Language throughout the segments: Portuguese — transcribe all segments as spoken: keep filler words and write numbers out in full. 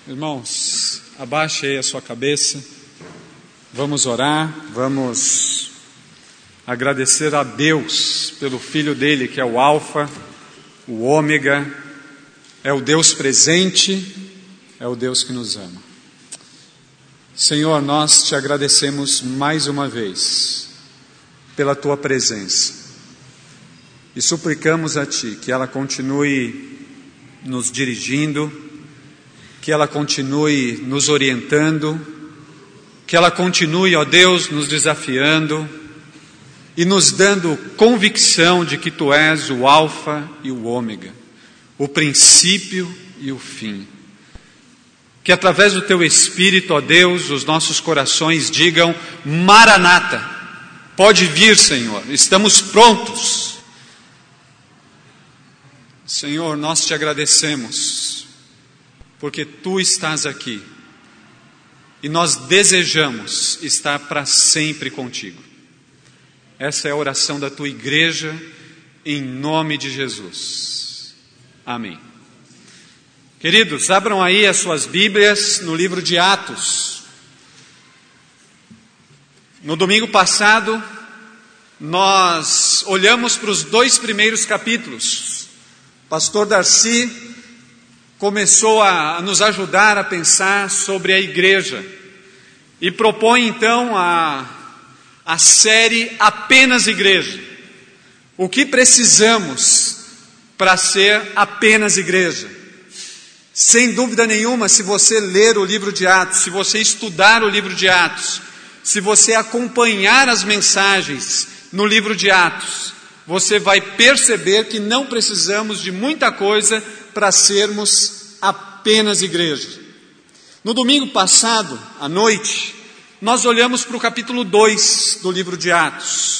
Irmãos, abaixe aí a sua cabeça, vamos orar, vamos agradecer a Deus pelo Filho dele, que é o Alfa, o Ômega, é o Deus presente, é o Deus que nos ama. Senhor, nós te agradecemos mais uma vez pela tua presença e suplicamos a ti que ela continue nos dirigindo, que ela continue nos orientando, que ela continue, ó Deus, nos desafiando e nos dando convicção de que tu és o Alfa e o Ômega, o princípio e o fim. Que através do teu Espírito, ó Deus, os nossos corações digam: Maranata, pode vir, Senhor, estamos prontos. Senhor, nós te agradecemos porque tu estás aqui e nós desejamos estar para sempre contigo. Essa é a oração da tua igreja, em nome de Jesus. Amém. Queridos, abram aí as suas Bíblias no livro de Atos. No domingo passado, nós olhamos para os dois primeiros capítulos. Pastor Darcy começou a nos ajudar a pensar sobre a igreja e propõe então a, a série Apenas Igreja. O que precisamos para ser apenas igreja? Sem dúvida nenhuma, se você ler o livro de Atos, se você estudar o livro de Atos, se você acompanhar as mensagens no livro de Atos, você vai perceber que não precisamos de muita coisa para sermos apenas igreja. No domingo passado, à noite, nós olhamos para o capítulo dois do livro de Atos.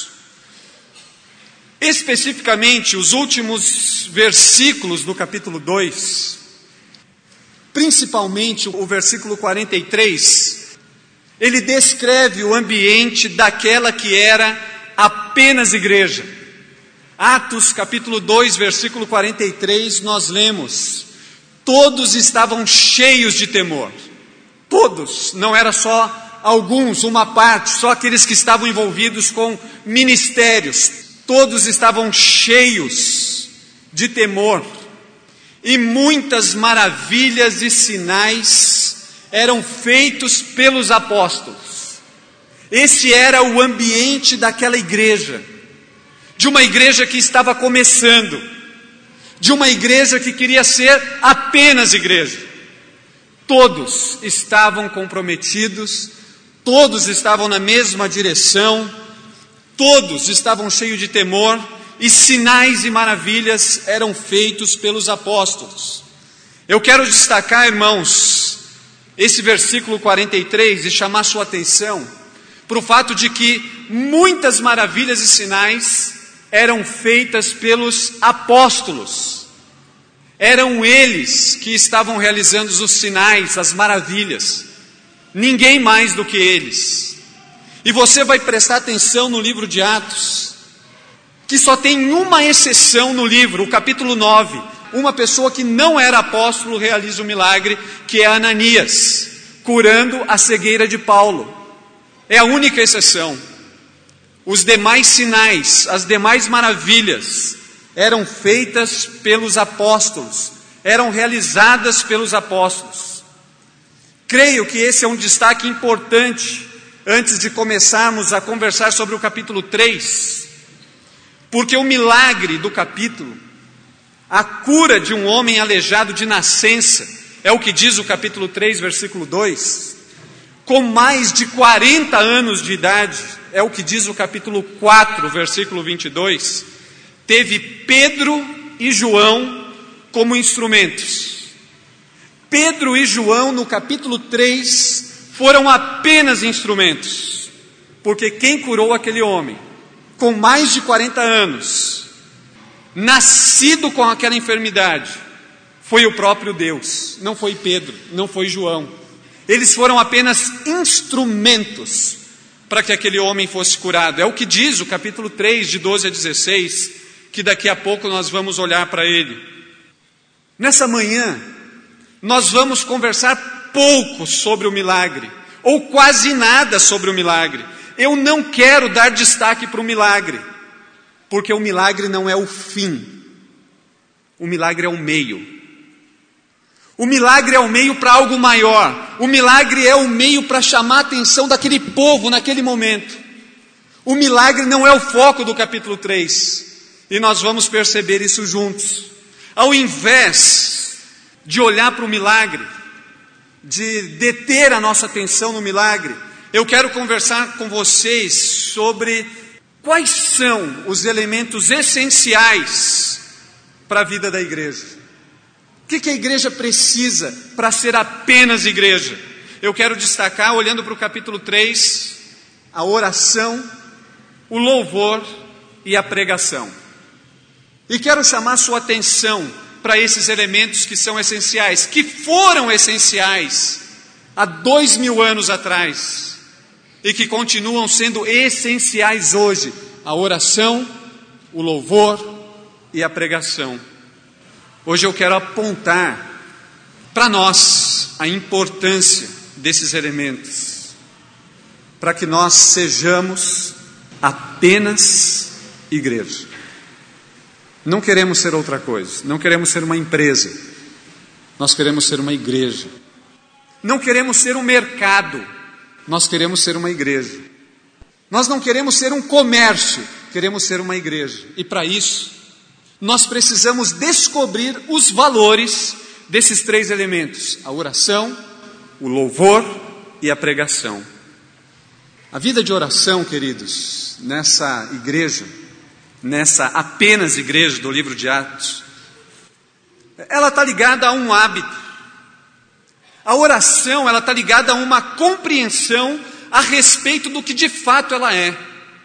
Especificamente, os últimos versículos do capítulo dois, principalmente o versículo quarenta e três, ele descreve o ambiente daquela que era apenas igreja. Atos capítulo dois, versículo quarenta e três, nós lemos: todos estavam cheios de temor. Todos, não era só alguns, uma parte, só aqueles que estavam envolvidos com ministérios. Todos estavam cheios de temor. E muitas maravilhas e sinais eram feitos pelos apóstolos. Esse era o ambiente daquela igreja. De uma igreja que estava começando, de uma igreja que queria ser apenas igreja. Todos estavam comprometidos, todos estavam na mesma direção, todos estavam cheios de temor, e sinais e maravilhas eram feitos pelos apóstolos. Eu quero destacar, irmãos, esse versículo quarenta e três e chamar sua atenção para o fato de que muitas maravilhas e sinais eram feitas pelos apóstolos. Eram eles que estavam realizando os sinais, as maravilhas. Ninguém mais do que eles. E você vai prestar atenção no livro de Atos, que só tem uma exceção no livro, o capítulo nove. Uma pessoa que não era apóstolo realiza um milagre, que é Ananias, curando a cegueira de Paulo. É a única exceção. Os demais sinais, as demais maravilhas eram feitas pelos apóstolos, eram realizadas pelos apóstolos. Creio que esse é um destaque importante antes de começarmos a conversar sobre o capítulo três, porque o milagre do capítulo, a cura de um homem aleijado de nascença, é o que diz o capítulo três, versículo dois, com mais de quarenta anos de idade, é o que diz o capítulo quatro, versículo vinte e dois, teve Pedro e João como instrumentos. Pedro e João no capítulo três foram apenas instrumentos, porque quem curou aquele homem, com mais de quarenta anos, nascido com aquela enfermidade, foi o próprio Deus, não foi Pedro, não foi João. Eles foram apenas instrumentos para que aquele homem fosse curado. É o que diz o capítulo três, de doze a dezesseis, que daqui a pouco nós vamos olhar para ele. Nessa manhã, nós vamos conversar pouco sobre o milagre, ou quase nada sobre o milagre. Eu não quero dar destaque para o milagre, porque o milagre não é o fim, o milagre é o meio. O milagre é o meio para algo maior. O milagre é o meio para chamar a atenção daquele povo naquele momento. O milagre não é o foco do capítulo três. E nós vamos perceber isso juntos. Ao invés de olhar para o milagre, de deter a nossa atenção no milagre, eu quero conversar com vocês sobre quais são os elementos essenciais para a vida da igreja. O que, que a igreja precisa para ser apenas igreja? Eu quero destacar, olhando para o capítulo três, a oração, o louvor e a pregação. E quero chamar a sua atenção para esses elementos que são essenciais, que foram essenciais há dois mil anos atrás e que continuam sendo essenciais hoje: a oração, o louvor e a pregação. Hoje eu quero apontar para nós a importância desses elementos, para que nós sejamos apenas igreja. Não queremos ser outra coisa, não queremos ser uma empresa, nós queremos ser uma igreja. Não queremos ser um mercado, nós queremos ser uma igreja. Nós não queremos ser um comércio, queremos ser uma igreja. E para isso, nós precisamos descobrir os valores desses três elementos: a oração, o louvor e a pregação. A vida de oração, queridos, nessa igreja, nessa apenas igreja do livro de Atos, ela está ligada a um hábito. A oração, ela está ligada a uma compreensão a respeito do que de fato ela é.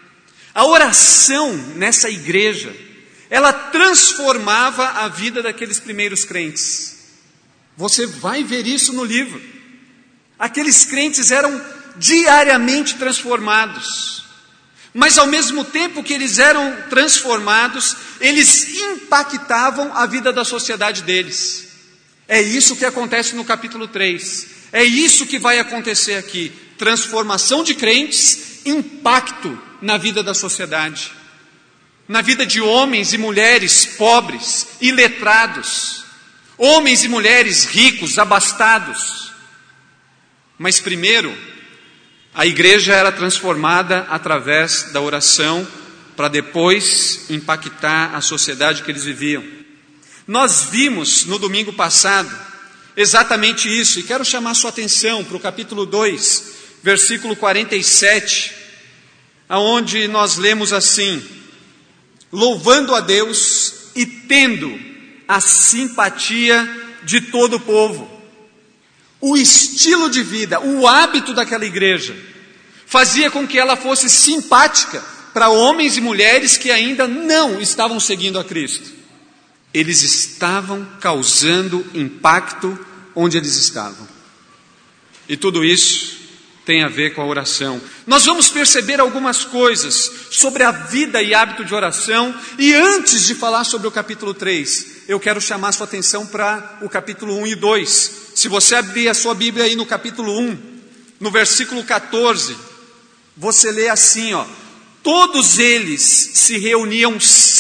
A oração nessa igreja, ela transformava a vida daqueles primeiros crentes. Você vai ver isso no livro. Aqueles crentes eram diariamente transformados. Mas ao mesmo tempo que eles eram transformados, eles impactavam a vida da sociedade deles. É isso que acontece no capítulo três. É isso que vai acontecer aqui. Transformação de crentes, impacto na vida da sociedade. Na vida de homens e mulheres pobres, iletrados, homens e mulheres ricos, abastados. Mas primeiro, a igreja era transformada através da oração, para depois impactar a sociedade que eles viviam. Nós vimos no domingo passado exatamente isso, e quero chamar sua atenção para o capítulo dois, versículo quarenta e sete, aonde nós lemos assim: louvando a Deus e tendo a simpatia de todo o povo. O estilo de vida, o hábito daquela igreja, fazia com que ela fosse simpática para homens e mulheres que ainda não estavam seguindo a Cristo. Eles estavam causando impacto onde eles estavam. E tudo isso tem a ver com a oração. Nós vamos perceber algumas coisas sobre a vida e hábito de oração. E antes de falar sobre o capítulo três, eu quero chamar sua atenção para o capítulo um e dois. Se você abrir a sua Bíblia aí no capítulo um, no versículo catorze, você lê assim, ó: todos eles se reuniam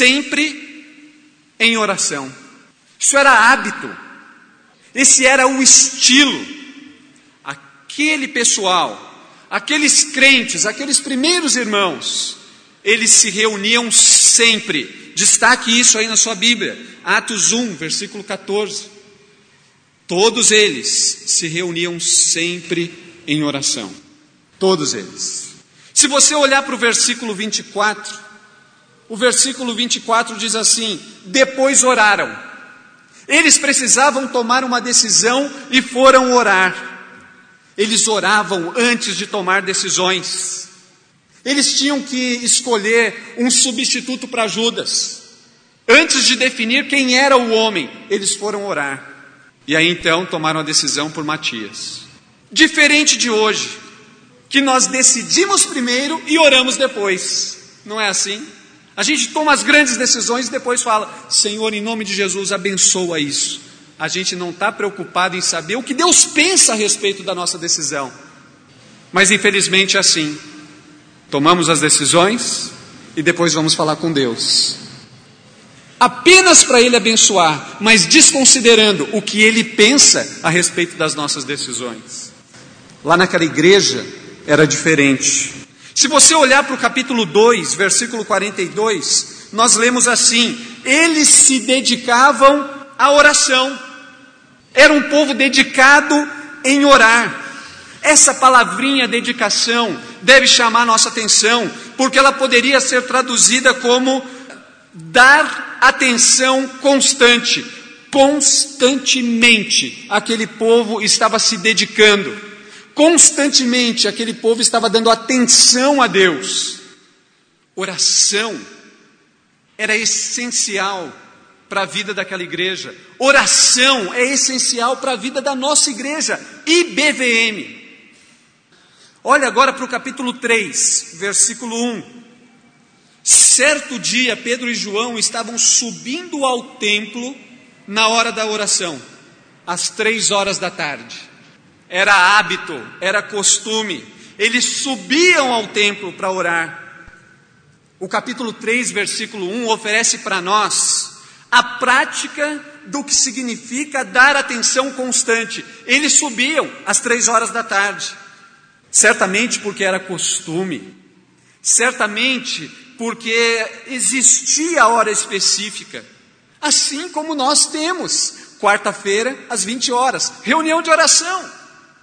sempre em oração. Isso era hábito. Esse era o estilo. Aquele pessoal, aqueles crentes, aqueles primeiros irmãos, eles se reuniam sempre. Destaque isso aí na sua Bíblia, Atos um, versículo catorze. Todos eles se reuniam sempre em oração. Todos eles. Se você olhar para o versículo vinte e quatro, o versículo vinte e quatro diz assim: depois oraram. Eles precisavam tomar uma decisão e foram orar. Eles oravam antes de tomar decisões. Eles tinham que escolher um substituto para Judas. Antes de definir quem era o homem, eles foram orar. E aí então tomaram a decisão por Matias. Diferente de hoje, que nós decidimos primeiro e oramos depois. Não é assim? A gente toma as grandes decisões e depois fala: Senhor, em nome de Jesus, abençoa isso. a gente não está preocupado em saber o que Deus pensa a respeito da nossa decisão. Mas infelizmente é assim. Tomamos as decisões e depois vamos falar com Deus. Apenas para Ele abençoar, mas desconsiderando o que Ele pensa a respeito das nossas decisões. Lá naquela igreja era diferente. Se você olhar para o capítulo dois, versículo quarenta e dois, nós lemos assim: eles se dedicavam à oração. Era um povo dedicado em orar. Essa palavrinha dedicação deve chamar nossa atenção, porque ela poderia ser traduzida como dar atenção constante. Constantemente aquele povo estava se dedicando. Constantemente aquele povo estava dando atenção a Deus. Oração era essencial para a vida daquela igreja. Oração é essencial para a vida da nossa igreja, I B V M. Olha agora para o capítulo três, versículo um. Certo dia, Pedro e João estavam subindo ao templo na hora da oração, às três horas da tarde. Era hábito, era costume. Eles subiam ao templo para orar. O capítulo três, versículo um, oferece para nós a prática do que significa dar atenção constante. Eles subiam às três horas da tarde. Certamente porque era costume. Certamente porque existia a hora específica. Assim como nós temos, quarta-feira, às vinte horas, reunião de oração.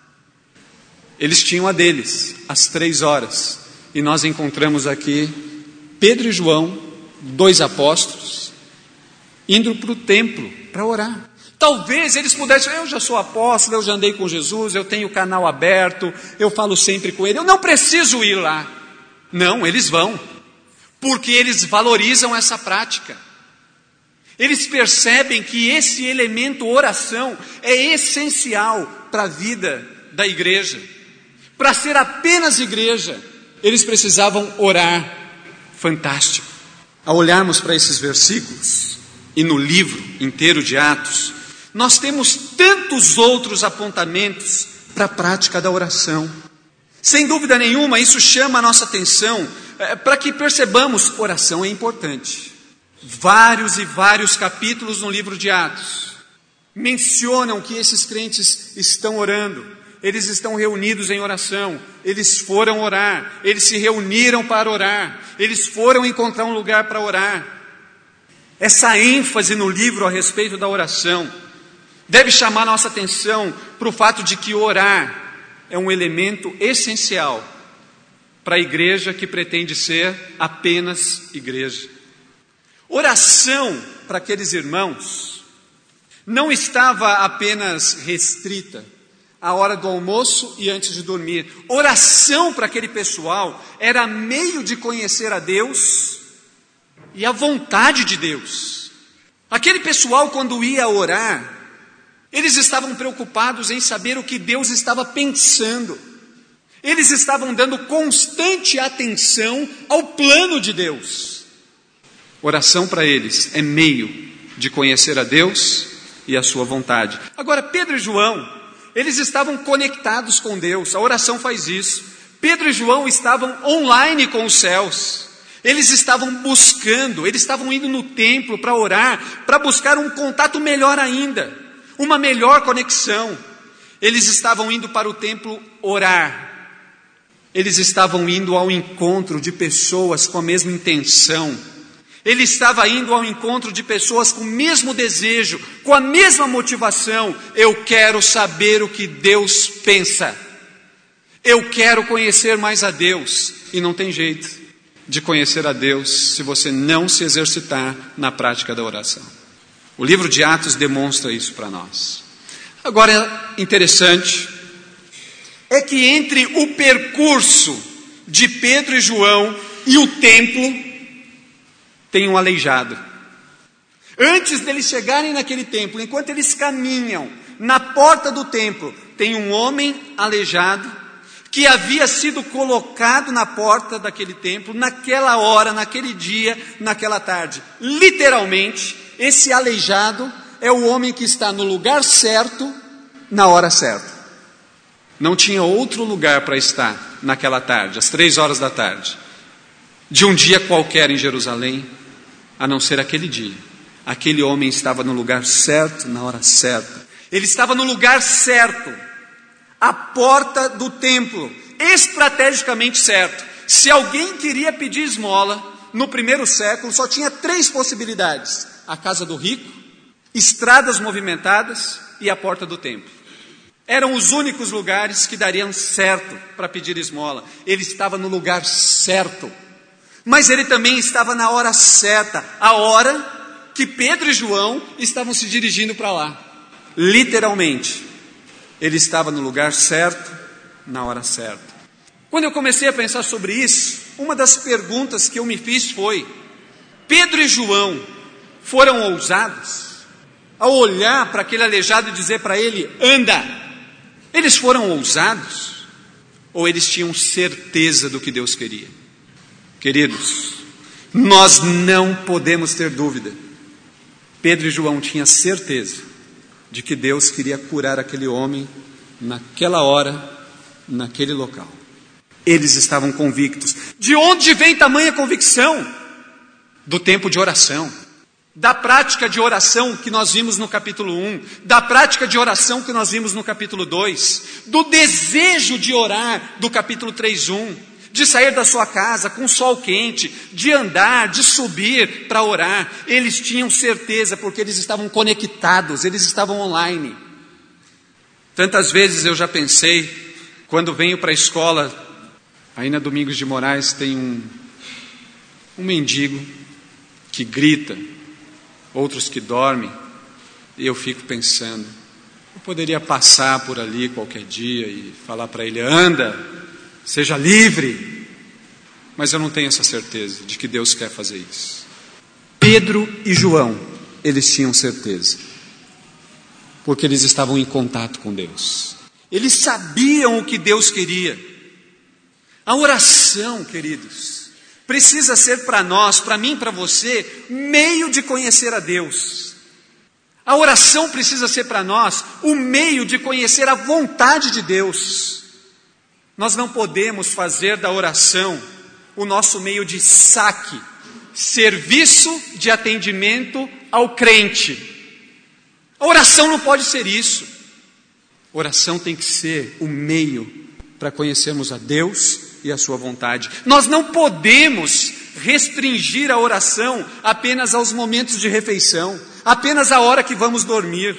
Eles tinham a deles, às três horas. E nós encontramos aqui Pedro e João, dois apóstolos, indo para o templo para orar. Talvez eles pudessem, eu já sou apóstolo, eu já andei com Jesus, eu tenho o canal aberto, eu falo sempre com ele, eu não preciso ir lá. Não, eles vão, porque eles valorizam essa prática. Eles percebem que esse elemento oração é essencial para a vida da igreja. Para ser apenas igreja, eles precisavam orar. Fantástico. Ao olharmos para esses versículos, e no livro inteiro de Atos, nós temos tantos outros apontamentos para a prática da oração. Sem dúvida nenhuma, isso chama a nossa atenção, é, para que percebamos, oração é importante. Vários e vários capítulos no livro de Atos mencionam que esses crentes estão orando. Eles estão reunidos em oração, eles foram orar, eles se reuniram para orar, eles foram encontrar um lugar para orar. Essa ênfase no livro a respeito da oração deve chamar nossa atenção para o fato de que orar é um elemento essencial para a igreja que pretende ser apenas igreja. Oração para aqueles irmãos não estava apenas restrita à hora do almoço e antes de dormir. Oração para aquele pessoal era meio de conhecer a Deus e a vontade de Deus. Aquele pessoal, quando ia orar, eles estavam preocupados em saber o que Deus estava pensando. Eles estavam dando constante atenção ao plano de Deus. Oração para eles é meio de conhecer a Deus e a sua vontade. Agora, Pedro e João, eles estavam conectados com Deus, a oração faz isso. Pedro e João estavam online com os céus, eles estavam buscando, eles estavam indo no templo para orar, para buscar um contato melhor ainda, uma melhor conexão. Eles estavam indo para o templo orar, eles estavam indo ao encontro de pessoas com a mesma intenção. Ele estava indo ao encontro de pessoas com o mesmo desejo, com a mesma motivação. Eu quero saber o que Deus pensa. Eu quero conhecer mais a Deus. E não tem jeito de conhecer a Deus se você não se exercitar na prática da oração. O livro de Atos demonstra isso para nós. Agora, interessante é que entre o percurso de Pedro e João e o templo, tem um aleijado. Antes deles chegarem naquele templo, enquanto eles caminham na porta do templo, tem um homem aleijado que havia sido colocado na porta daquele templo naquela hora, naquele dia, naquela tarde. Literalmente, esse aleijado é o homem que está no lugar certo, na hora certa. Não tinha outro lugar para estar naquela tarde, às três horas da tarde, de um dia qualquer em Jerusalém, a não ser aquele dia. Aquele homem estava no lugar certo, na hora certa. Ele estava no lugar certo, à porta do templo, estrategicamente certo. Se alguém queria pedir esmola, no primeiro século, só tinha três possibilidades: a casa do rico, estradas movimentadas e a porta do templo. Eram os únicos lugares que dariam certo para pedir esmola. Ele estava no lugar certo, mas ele também estava na hora certa, a hora que Pedro e João estavam se dirigindo para lá. Literalmente, ele estava no lugar certo, na hora certa. Quando eu comecei a pensar sobre isso, uma das perguntas que eu me fiz foi: Pedro e João foram ousados ao olhar para aquele aleijado e dizer para ele: anda? Eles foram ousados? Ou eles tinham certeza do que Deus queria? Queridos, nós não podemos ter dúvida. Pedro e João tinham certeza de que Deus queria curar aquele homem naquela hora, naquele local. Eles estavam convictos. De onde vem tamanha convicção? Do tempo de oração, da prática de oração que nós vimos no capítulo um, da prática de oração que nós vimos no capítulo dois, do desejo de orar do capítulo três, um, de sair da sua casa com sol quente, de andar, de subir para orar. Eles tinham certeza, porque eles estavam conectados, eles estavam online. Tantas vezes eu já pensei, quando venho para a escola, aí na Domingos de Moraes tem um, um mendigo que grita, outros que dormem, e eu fico pensando, eu poderia passar por ali qualquer dia e falar para ele: anda, seja livre, mas eu não tenho essa certeza de que Deus quer fazer isso. Pedro e João, eles tinham certeza, porque eles estavam em contato com Deus, eles sabiam o que Deus queria. A oração, queridos, precisa ser para nós, para mim, para você, meio de conhecer a Deus. A oração precisa ser para nós o meio de conhecer a vontade de Deus. Nós não podemos fazer da oração o nosso meio de saque, serviço de atendimento ao crente. A oração não pode ser isso. A oração tem que ser o meio para conhecermos a Deus e a sua vontade. Nós não podemos restringir a oração apenas aos momentos de refeição, apenas à hora que vamos dormir.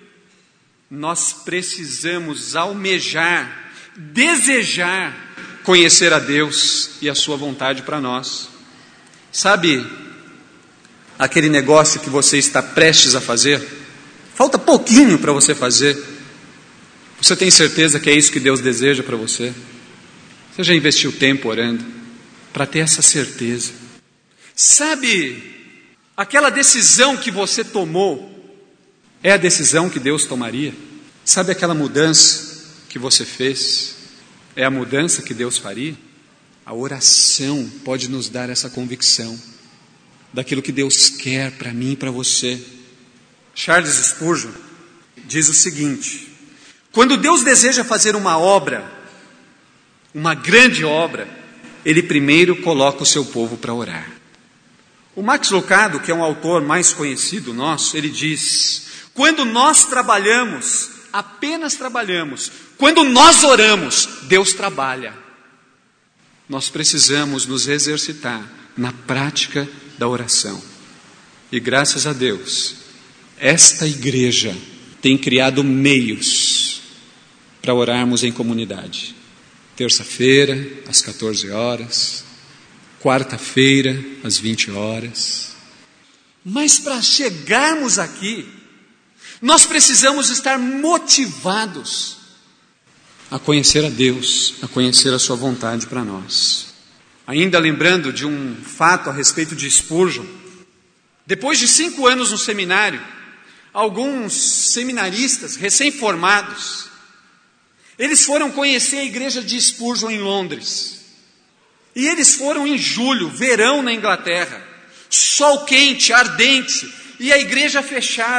Nós precisamos almejar, desejar conhecer a Deus e a sua vontade para nós. Sabe aquele negócio que você está prestes a fazer? Falta pouquinho para você fazer. Você tem certeza que é isso que Deus deseja para você? Você já investiu tempo orando para ter essa certeza? Sabe, aquela decisão que você tomou é a decisão que Deus tomaria? Sabe aquela mudança que você fez é a mudança que Deus faria? A oração pode nos dar essa convicção daquilo que Deus quer para mim e para você. Charles Spurgeon diz o seguinte: quando Deus deseja fazer uma obra, uma grande obra, Ele primeiro coloca o seu povo para orar. O Max Lucado, que é um autor mais conhecido nosso, ele diz: quando nós trabalhamos, apenas trabalhamos, quando nós oramos, Deus trabalha. Nós precisamos nos exercitar na prática da oração. E graças a Deus, esta igreja tem criado meios para orarmos em comunidade. Terça-feira, às quatorze horas, quarta-feira, às vinte horas. Mas para chegarmos aqui, nós precisamos estar motivados a conhecer a Deus, a conhecer a sua vontade para nós. Ainda lembrando de um fato a respeito de Spurgeon, depois de cinco anos no seminário, alguns seminaristas recém-formados, eles foram conhecer a igreja de Spurgeon em Londres. E eles foram em julho, verão na Inglaterra, sol quente, ardente, e a igreja fechada.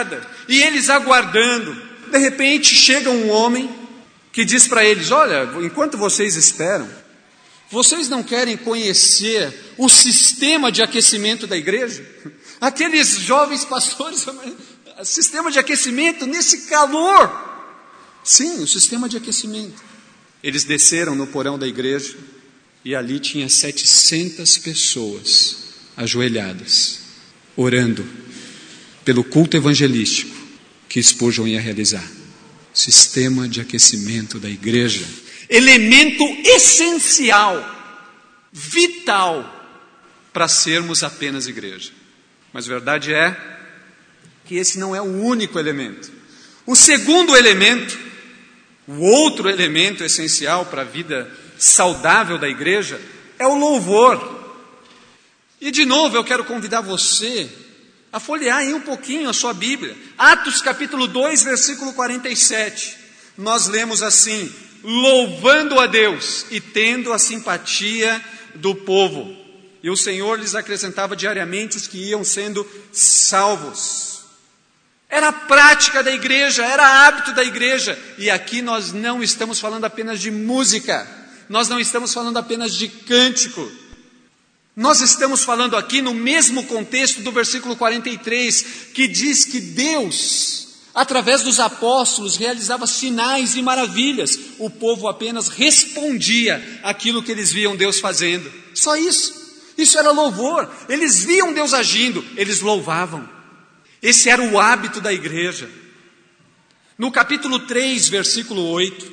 e eles aguardando. De repente chega um homem que diz para eles: olha, enquanto vocês esperam, vocês não querem conhecer o sistema de aquecimento da igreja? Aqueles jovens pastores, sistema de aquecimento nesse calor. Sim, o sistema de aquecimento. Eles desceram no porão da igreja e ali tinha setecentas pessoas ajoelhadas, orando pelo culto evangelístico que Spurgeon ia realizar. Sistema de aquecimento da igreja. Elemento essencial, vital, para sermos apenas igreja. Mas a verdade é que esse não é o único elemento. O segundo elemento, o outro elemento essencial para a vida saudável da igreja, é o louvor. E de novo eu quero convidar você a folhear aí um pouquinho a sua Bíblia. Atos capítulo dois, versículo quarenta e sete. Nós lemos assim: louvando a Deus e tendo a simpatia do povo. E o Senhor lhes acrescentava diariamente os que iam sendo salvos. Era a prática da igreja, era hábito da igreja. E aqui nós não estamos falando apenas de música, nós não estamos falando apenas de cântico. Nós estamos falando aqui no mesmo contexto do versículo quarenta e três, que diz que Deus, através dos apóstolos, realizava sinais e maravilhas. O povo apenas respondia àquilo que eles viam Deus fazendo. Só isso. Isso era louvor. Eles viam Deus agindo, eles louvavam. Esse era o hábito da igreja. No capítulo três, versículo oito,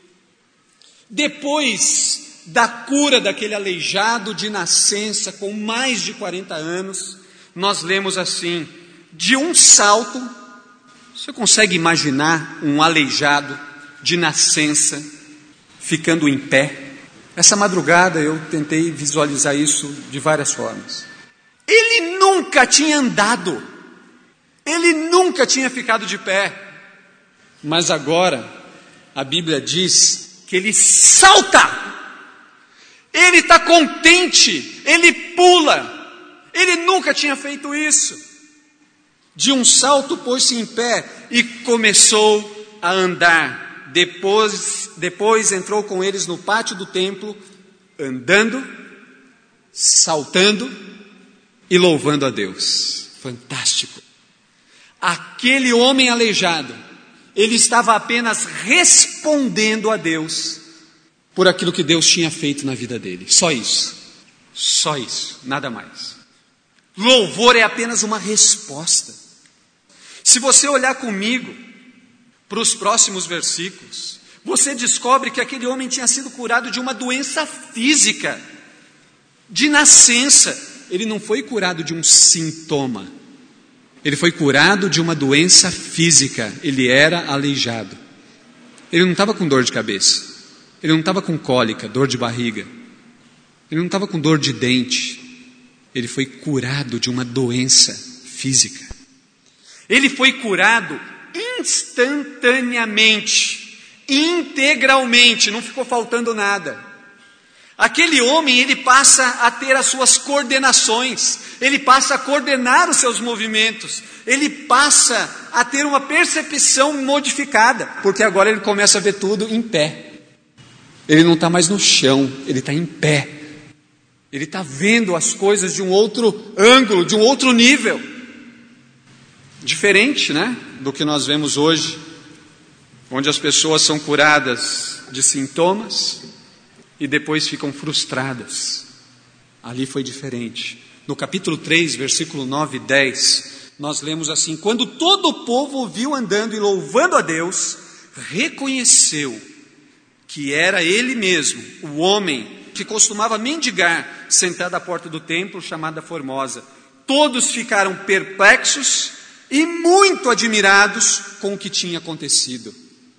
depois da cura daquele aleijado de nascença com mais de quarenta anos, nós lemos assim: de um salto. Você consegue imaginar um aleijado de nascença ficando em pé? Essa madrugada eu tentei visualizar isso de várias formas. Ele nunca tinha andado, ele nunca tinha ficado de pé, mas agora a Bíblia diz que ele salta. Ele está contente, ele pula. Ele nunca tinha feito isso. De um salto pôs-se em pé e começou a andar. Depois, depois entrou com eles no pátio do templo, andando, saltando e louvando a Deus. Fantástico. Aquele homem aleijado, ele estava apenas respondendo a Deus por aquilo que Deus tinha feito na vida dele. Só isso. Só isso. Nada mais. Louvor é apenas uma resposta. Se você olhar comigo para os próximos versículos, você descobre que aquele homem tinha sido curado de uma doença física, de nascença. Ele não foi curado de um sintoma. Ele foi curado de uma doença física. Ele era aleijado. Ele não estava com dor de cabeça. Ele não estava com cólica, dor de barriga. Ele não estava com dor de dente. Ele foi curado de uma doença física. Ele foi curado instantaneamente, integralmente, não ficou faltando nada. Aquele homem, ele passa a ter as suas coordenações, ele passa a coordenar os seus movimentos, ele passa a ter uma percepção modificada, porque agora ele começa a ver tudo em pé. Ele não está mais no chão, ele está em pé. Ele está vendo as coisas de um outro ângulo, de um outro nível. Diferente, né, do que nós vemos hoje, onde as pessoas são curadas de sintomas e depois ficam frustradas. Ali foi diferente. No capítulo três, versículo nove e dez, nós lemos assim: quando todo o povo o viu andando e louvando a Deus, reconheceu que era ele mesmo, o homem que costumava mendigar, sentado à porta do templo, chamada Formosa. Todos ficaram perplexos e muito admirados com o que tinha acontecido.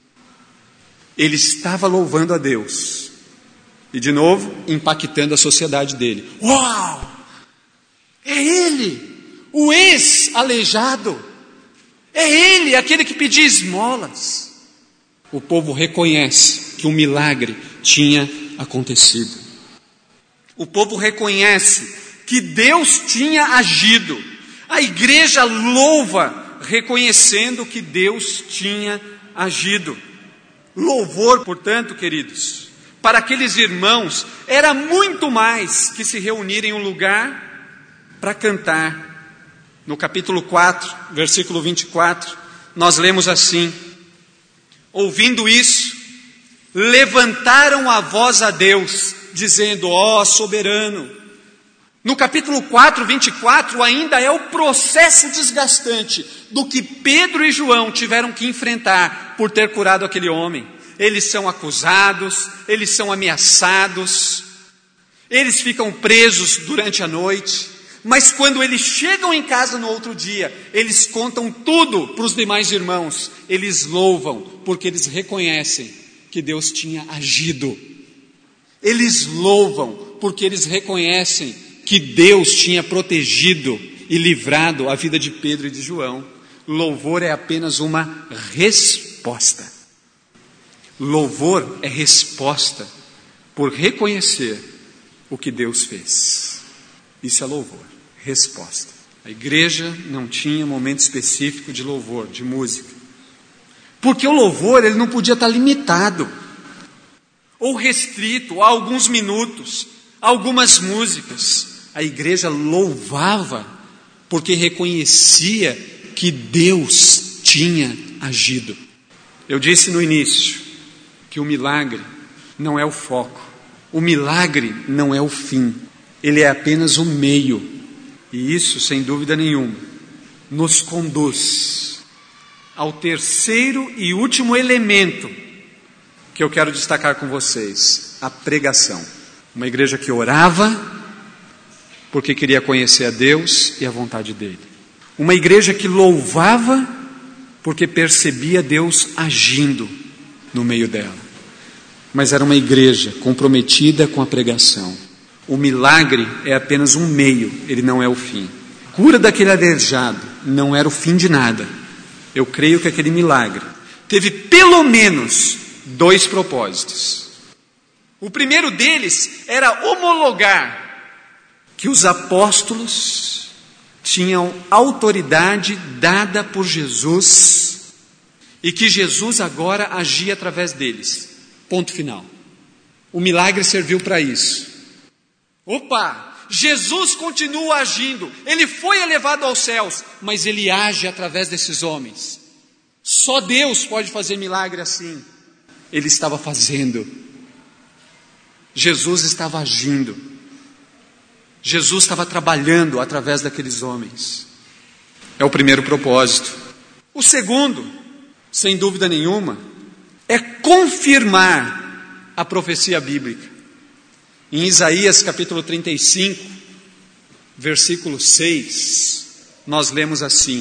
Ele estava louvando a Deus e, de novo, impactando a sociedade dele. Uau! É ele, o ex-aleijado. É ele, aquele que pedia esmolas. O povo reconhece que um milagre tinha acontecido. O povo reconhece que Deus tinha agido. A igreja louva reconhecendo que Deus tinha agido. Louvor, portanto, queridos, para aqueles irmãos, era muito mais que se reunir em um lugar para cantar. No capítulo quatro, versículo vinte e quatro, nós lemos assim: ouvindo isso, levantaram a voz a Deus, dizendo: ó soberano. No capítulo quatro, vinte e quatro, ainda é o processo desgastante do que Pedro e João tiveram que enfrentar por ter curado aquele homem. Eles são acusados, eles são ameaçados, eles ficam presos durante a noite, mas quando eles chegam em casa no outro dia, eles contam tudo para os demais irmãos, eles louvam, porque eles reconhecem que Deus tinha agido. Eles louvam, porque eles reconhecem que Deus tinha protegido e livrado a vida de Pedro e de João. Louvor é apenas uma resposta. Louvor é resposta por reconhecer o que Deus fez. Isso é louvor, resposta. A igreja não tinha momento específico de louvor, de música. Porque o louvor ele não podia estar limitado ou restrito a alguns minutos, a algumas músicas. A igreja louvava porque reconhecia que Deus tinha agido. Eu disse no início que o milagre não é o foco. O milagre não é o fim. Ele é apenas o meio. E isso, sem dúvida nenhuma, nos conduz ao terceiro e último elemento que eu quero destacar com vocês: a pregação. Uma igreja que orava porque queria conhecer a Deus e a vontade dele. Uma igreja que louvava porque percebia Deus agindo no meio dela. Mas era uma igreja comprometida com a pregação. O milagre é apenas um meio, ele não é o fim. A cura daquele aleijado não era o fim de nada. Eu creio que aquele milagre teve pelo menos dois propósitos. O primeiro deles era homologar que os apóstolos tinham autoridade dada por Jesus e que Jesus agora agia através deles. Ponto final. O milagre serviu para isso. Opa! Jesus continua agindo. Ele foi elevado aos céus, mas ele age através desses homens. Só Deus pode fazer milagre assim. Ele estava fazendo. Jesus estava agindo. Jesus estava trabalhando através daqueles homens. É o primeiro propósito. O segundo, sem dúvida nenhuma, é confirmar a profecia bíblica. Em Isaías capítulo trinta e cinco, versículo seis, nós lemos assim: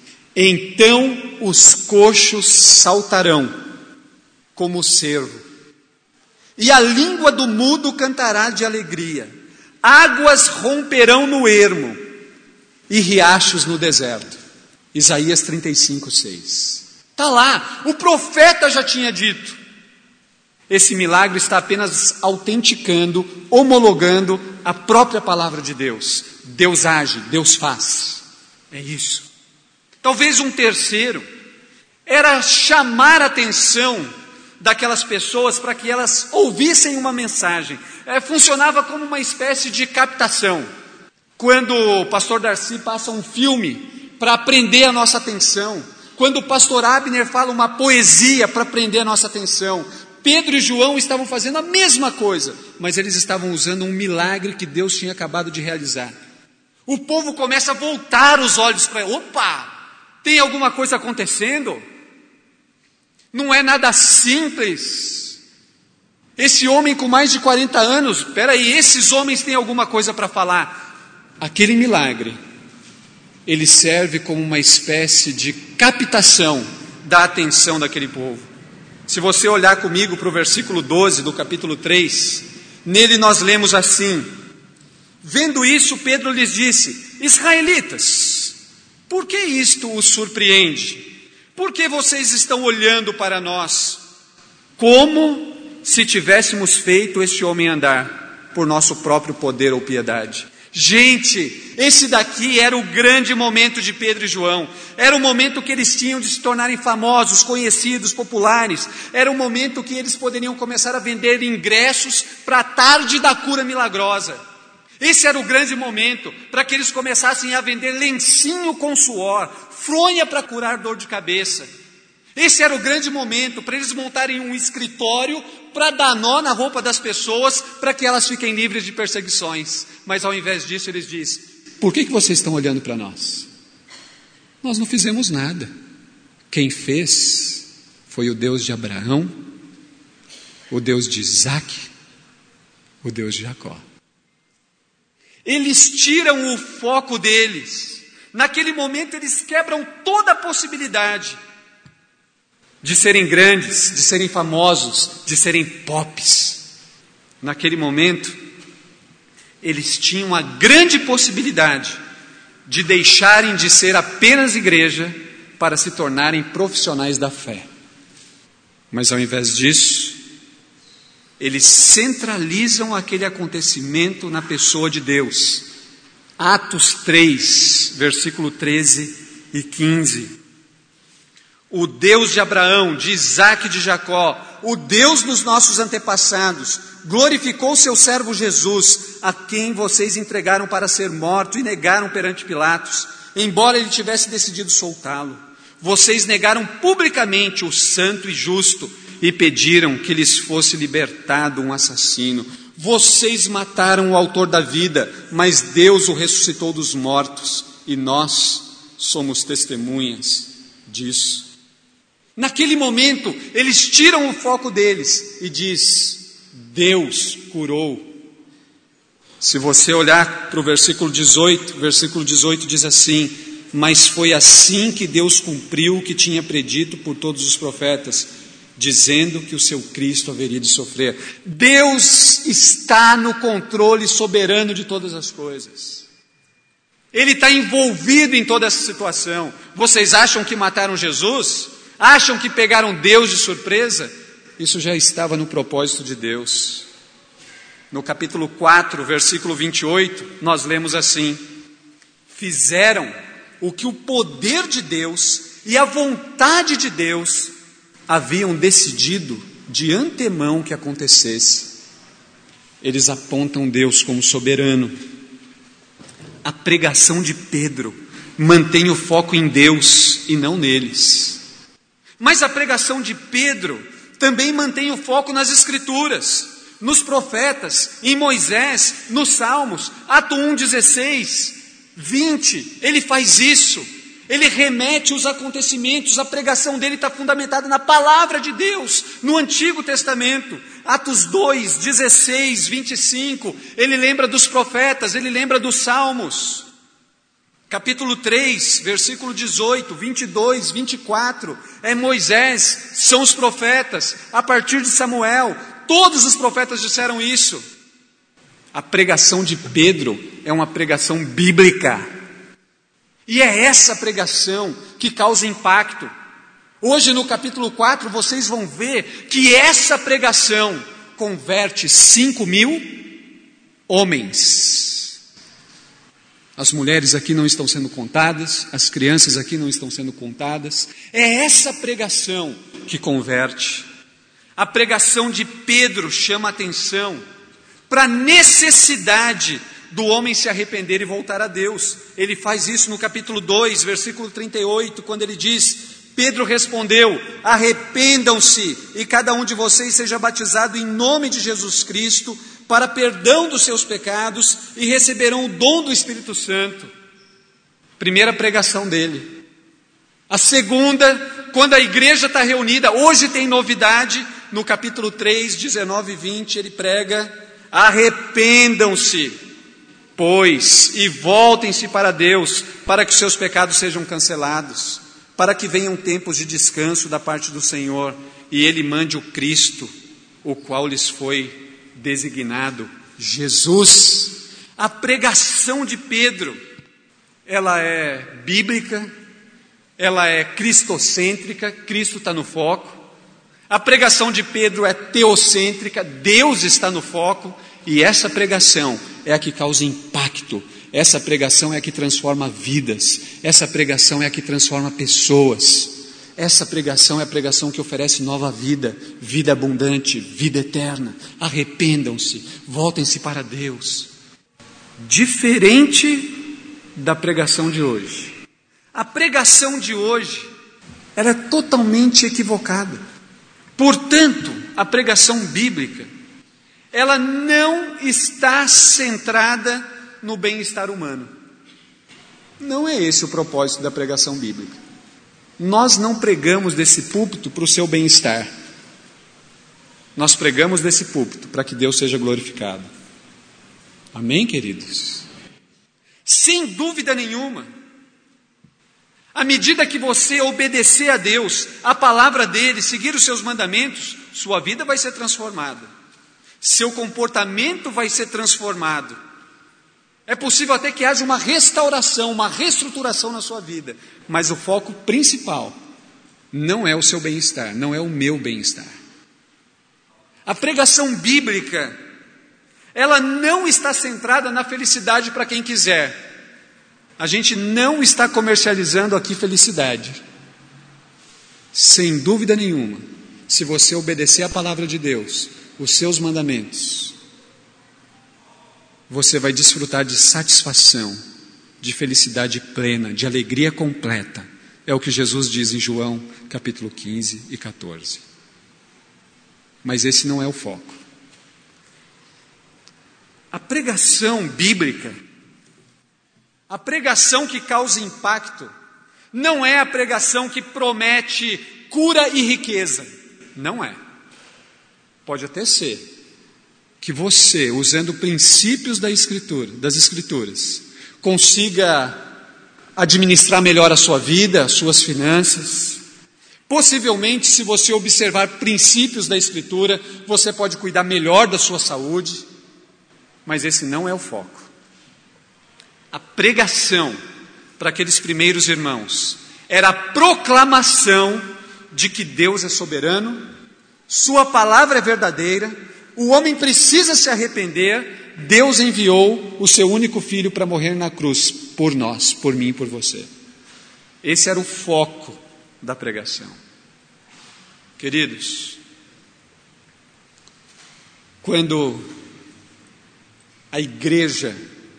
então os coxos saltarão como o cervo, e a língua do mudo cantará de alegria. Águas romperão no ermo e riachos no deserto. Isaías trinta e cinco, seis. Está lá, o profeta já tinha dito. Esse milagre está apenas autenticando, homologando a própria palavra de Deus. Deus age, Deus faz. É isso. Talvez um terceiro era chamar a atenção daquelas pessoas para que elas ouvissem uma mensagem. É, funcionava como uma espécie de captação. Quando o pastor Darcy passa um filme para prender a nossa atenção, quando o pastor Abner fala uma poesia para prender a nossa atenção, Pedro e João estavam fazendo a mesma coisa, mas eles estavam usando um milagre que Deus tinha acabado de realizar. O povo começa a voltar os olhos para ele. Opa, tem alguma coisa acontecendo? Não é nada simples. Esse homem com mais de quarenta anos, espera aí, esses homens têm alguma coisa para falar. Aquele milagre, ele serve como uma espécie de captação da atenção daquele povo. Se você olhar comigo para o versículo doze do capítulo três, nele nós lemos assim: vendo isso, Pedro lhes disse: israelitas, por que isto os surpreende? Por que vocês estão olhando para nós, como se tivéssemos feito este homem andar por nosso próprio poder ou piedade? Gente, esse daqui era o grande momento de Pedro e João. Era o momento que eles tinham de se tornarem famosos, conhecidos, populares. Era o momento que eles poderiam começar a vender ingressos para a tarde da cura milagrosa. Esse era o grande momento para que eles começassem a vender lencinho com suor, fronha para curar dor de cabeça. Esse era o grande momento para eles montarem um escritório para dar nó na roupa das pessoas, para que elas fiquem livres de perseguições. Mas ao invés disso eles dizem: por que que vocês estão olhando para nós? Nós não fizemos nada. Quem fez foi o Deus de Abraão, o Deus de Isaac, o Deus de Jacó. Eles tiram o foco deles. Naquele momento eles quebram toda a possibilidade de serem grandes, de serem famosos, de serem pops. Naquele momento, eles tinham a grande possibilidade de deixarem de ser apenas igreja para se tornarem profissionais da fé. Mas ao invés disso, eles centralizam aquele acontecimento na pessoa de Deus. Atos três, versículo treze e quinze. O Deus de Abraão, de Isaac e de Jacó, o Deus dos nossos antepassados, glorificou seu servo Jesus, a quem vocês entregaram para ser morto e negaram perante Pilatos, embora ele tivesse decidido soltá-lo. Vocês negaram publicamente o santo e justo e pediram que lhes fosse libertado um assassino. Vocês mataram o autor da vida, mas Deus o ressuscitou dos mortos, e nós somos testemunhas disso. Naquele momento, eles tiram o foco deles e diz: Deus curou. Se você olhar para o versículo dezoito, versículo dezoito diz assim: mas foi assim que Deus cumpriu o que tinha predito por todos os profetas, dizendo que o seu Cristo haveria de sofrer. Deus está no controle soberano de todas as coisas. Ele está envolvido em toda essa situação. Vocês acham que mataram Jesus? Acham que pegaram Deus de surpresa? Isso já estava no propósito de Deus. No capítulo quatro, versículo vinte e oito, nós lemos assim: fizeram o que o poder de Deus e a vontade de Deus haviam decidido de antemão que acontecesse. Eles apontam Deus como soberano. A pregação de Pedro mantém o foco em Deus e não neles. Mas a pregação de Pedro também mantém o foco nas Escrituras, nos profetas, em Moisés, nos Salmos. Ato um, dezesseis, vinte, ele faz isso. Ele remete os acontecimentos, a pregação dele está fundamentada na palavra de Deus, no Antigo Testamento. Atos dois, dezesseis, vinte e cinco, ele lembra dos profetas, ele lembra dos Salmos. Capítulo três, versículo dezoito, vinte e dois, vinte e quatro, é Moisés, são os profetas. A partir de Samuel, todos os profetas disseram isso. A pregação de Pedro é uma pregação bíblica. E é essa pregação que causa impacto. Hoje no capítulo quatro vocês vão ver que essa pregação converte cinco mil homens. As mulheres aqui não estão sendo contadas, as crianças aqui não estão sendo contadas. É essa pregação que converte. A pregação de Pedro chama a atenção para a necessidade do homem se arrepender e voltar a Deus. Ele faz isso no capítulo dois, versículo trinta e oito, quando ele diz: Pedro respondeu: arrependam-se e cada um de vocês seja batizado em nome de Jesus Cristo para perdão dos seus pecados e receberão o dom do Espírito Santo. Primeira pregação dele. A segunda, quando a igreja está reunida, hoje tem novidade, no capítulo três, dezenove e vinte, ele prega: arrependam-se, pois, e voltem-se para Deus, para que os seus pecados sejam cancelados, para que venham tempos de descanso da parte do Senhor, e Ele mande o Cristo, o qual lhes foi designado, Jesus. A pregação de Pedro, ela é bíblica, ela é cristocêntrica, Cristo está no foco. A pregação de Pedro é teocêntrica, Deus está no foco, e essa pregação é a que causa impacto Essa pregação é a que transforma vidas. Essa pregação é a que transforma pessoas. Essa pregação é a pregação que oferece nova vida, vida abundante, vida eterna. Arrependam-se, voltem-se para Deus. Diferente da pregação de hoje. A pregação de hoje, ela é totalmente equivocada. Portanto, a pregação bíblica, ela não está centrada no bem-estar humano. Não é esse o propósito da pregação bíblica. Nós não pregamos desse púlpito para o seu bem-estar. Nós pregamos desse púlpito para que Deus seja glorificado. Amém, queridos? Sem dúvida nenhuma. À medida que você obedecer a Deus, a palavra dele, seguir os seus mandamentos, sua vida vai ser transformada. Seu comportamento vai ser transformado. É possível até que haja uma restauração, uma reestruturação na sua vida. Mas o foco principal não é o seu bem-estar, não é o meu bem-estar. A pregação bíblica, ela não está centrada na felicidade para quem quiser. A gente não está comercializando aqui felicidade. Sem dúvida nenhuma, se você obedecer à palavra de Deus, os seus mandamentos, você vai desfrutar de satisfação, de felicidade plena, de alegria completa. É o que Jesus diz em João capítulo quinze e catorze. Mas esse não é o foco. A pregação bíblica, a pregação que causa impacto, não é a pregação que promete cura e riqueza. Não é. Pode até ser que você, usando princípios da escritura, das escrituras, consiga administrar melhor a sua vida, as suas finanças. Possivelmente, se você observar princípios da escritura, você pode cuidar melhor da sua saúde. Mas esse não é o foco. A pregação para aqueles primeiros irmãos era a proclamação de que Deus é soberano, sua palavra é verdadeira, o homem precisa se arrepender, Deus enviou o seu único filho para morrer na cruz, por nós, por mim e por você. Esse era o foco da pregação. Queridos, quando a igreja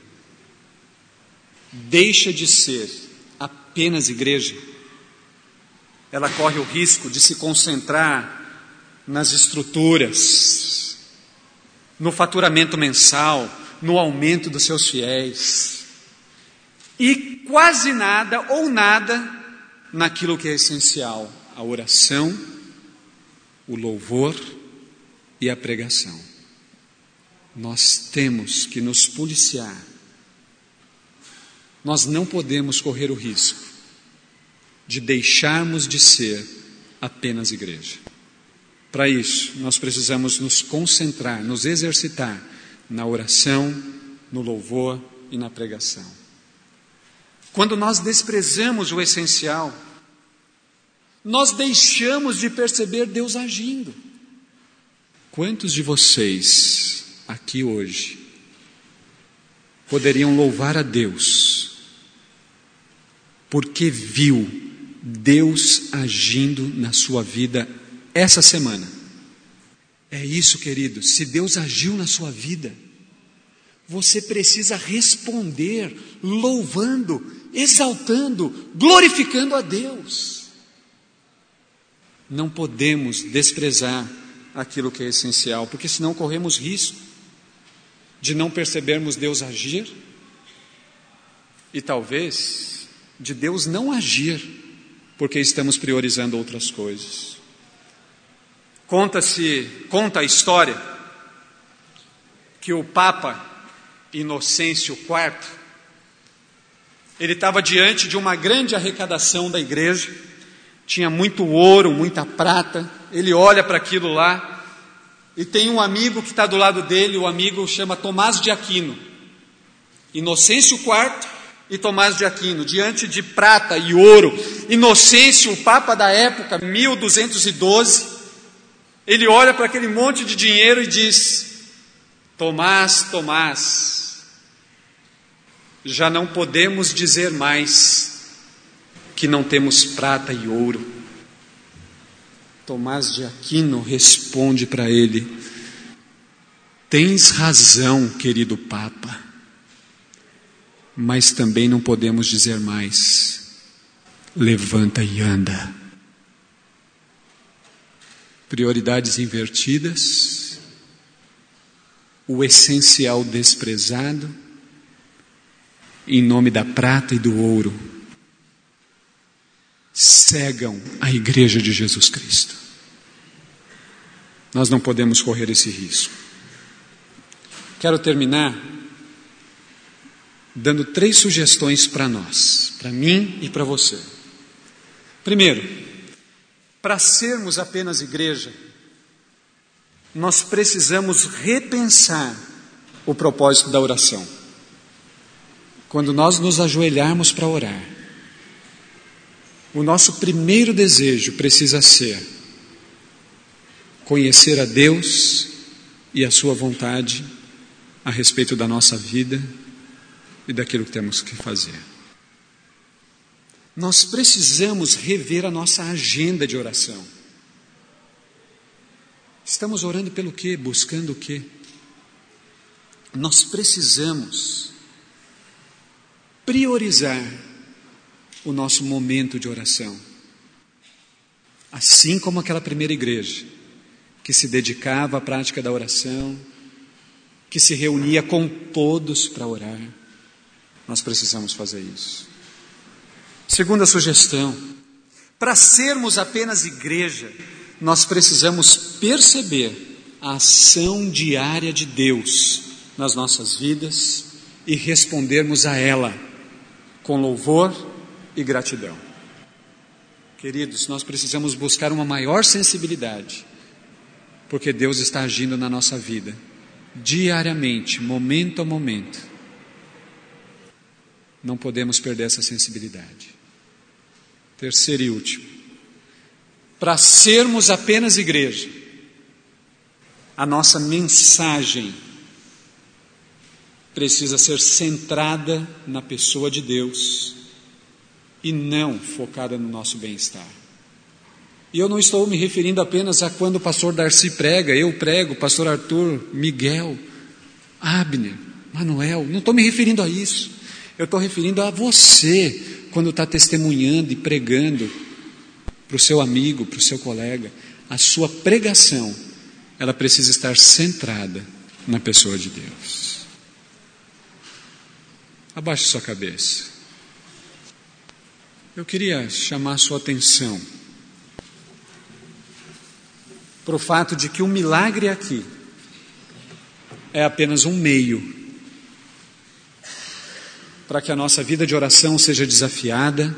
deixa de ser apenas igreja, ela corre o risco de se concentrar nas estruturas, no faturamento mensal, no aumento dos seus fiéis, e quase nada ou nada naquilo que é essencial, a oração, o louvor e a pregação. Nós temos que nos policiar. Nós não podemos correr o risco de deixarmos de ser apenas igreja. Para isso, nós precisamos nos concentrar, nos exercitar na oração, no louvor e na pregação. Quando nós desprezamos o essencial, nós deixamos de perceber Deus agindo. Quantos de vocês aqui hoje poderiam louvar a Deus porque viu Deus agindo na sua vida essa semana? É isso, querido. Se Deus agiu na sua vida, você precisa responder louvando, exaltando, glorificando a Deus. Não podemos desprezar aquilo que é essencial, porque senão corremos risco de não percebermos Deus agir e talvez de Deus não agir, porque estamos priorizando outras coisas. Conta-se, conta a história que o Papa Inocêncio quarto, ele estava diante de uma grande arrecadação da igreja, tinha muito ouro, muita prata, ele olha para aquilo lá, e tem um amigo que está do lado dele, o amigo chama Tomás de Aquino. Inocêncio quarto e Tomás de Aquino, diante de prata e ouro. Inocêncio, o Papa da época, mil duzentos e doze, ele olha para aquele monte de dinheiro e diz: Tomás, Tomás, já não podemos dizer mais que não temos prata e ouro. Tomás de Aquino responde para ele: tens razão, querido Papa, mas também não podemos dizer mais, levanta e anda. Prioridades invertidas, o essencial desprezado, em nome da prata e do ouro, cegam a igreja de Jesus Cristo. Nós não podemos correr esse risco. Quero terminar dando três sugestões para nós, para mim e para você. Primeiro, para sermos apenas igreja, nós precisamos repensar o propósito da oração. Quando nós nos ajoelharmos para orar, o nosso primeiro desejo precisa ser conhecer a Deus e a sua vontade a respeito da nossa vida e daquilo que temos que fazer. Nós precisamos rever a nossa agenda de oração. Estamos orando pelo quê? Buscando o quê? Nós precisamos priorizar o nosso momento de oração. Assim como aquela primeira igreja, que se dedicava à prática da oração, que se reunia com todos para orar, nós precisamos fazer isso. Segunda sugestão, para sermos apenas igreja, nós precisamos perceber a ação diária de Deus nas nossas vidas e respondermos a ela com louvor e gratidão. Queridos, nós precisamos buscar uma maior sensibilidade, porque Deus está agindo na nossa vida, diariamente, momento a momento. Não podemos perder essa sensibilidade. Terceiro e último, para sermos apenas igreja, a nossa mensagem precisa ser centrada na pessoa de Deus e não focada no nosso bem-estar. E eu não estou me referindo apenas a quando o pastor Darcy prega, eu prego, o pastor Arthur, Miguel, Abner, Manuel, não estou me referindo a isso. Eu estou referindo a você, quando está testemunhando e pregando para o seu amigo, para o seu colega. A sua pregação, ela precisa estar centrada na pessoa de Deus. Abaixe sua cabeça. Eu queria chamar a sua atenção para o fato de que o milagre aqui é apenas um meio para que a nossa vida de oração seja desafiada,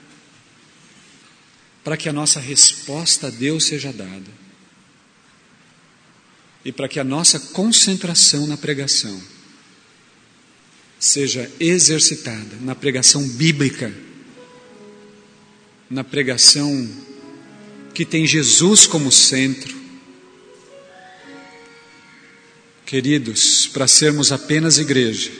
para que a nossa resposta a Deus seja dada e para que a nossa concentração na pregação seja exercitada, na pregação bíblica, na pregação que tem Jesus como centro. Queridos, para sermos apenas igreja,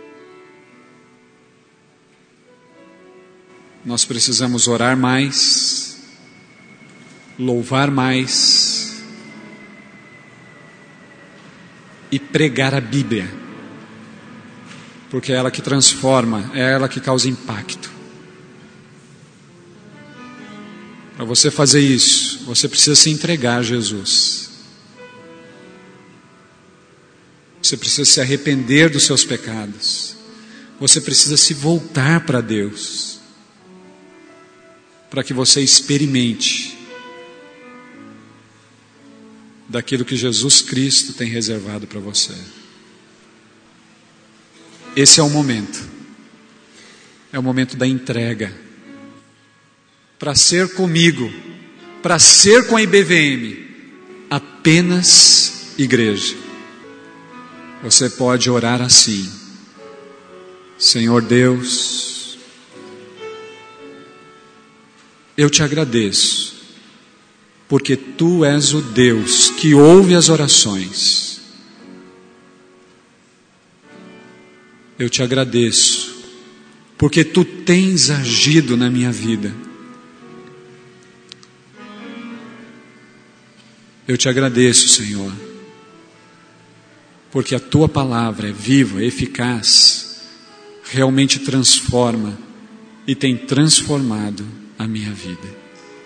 nós precisamos orar mais, louvar mais e pregar a Bíblia, porque é ela que transforma, é ela que causa impacto. Para você fazer isso, você precisa se entregar a Jesus. Você precisa se arrepender dos seus pecados. Você precisa se voltar para Deus, para que você experimente daquilo que Jesus Cristo tem reservado para você. Esse é o momento. É o momento da entrega. Para ser comigo, para ser com a I B V M, apenas igreja. Você pode orar assim: Senhor Deus, eu te agradeço, porque Tu és o Deus que ouve as orações. Eu te agradeço, porque Tu tens agido na minha vida. Eu Te agradeço, Senhor, porque a Tua palavra é viva, eficaz, realmente transforma e tem transformado a minha vida.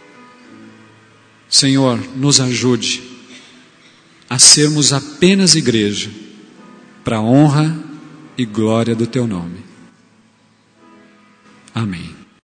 Senhor, nos ajude a sermos apenas igreja, para a honra e glória do Teu nome. Amém.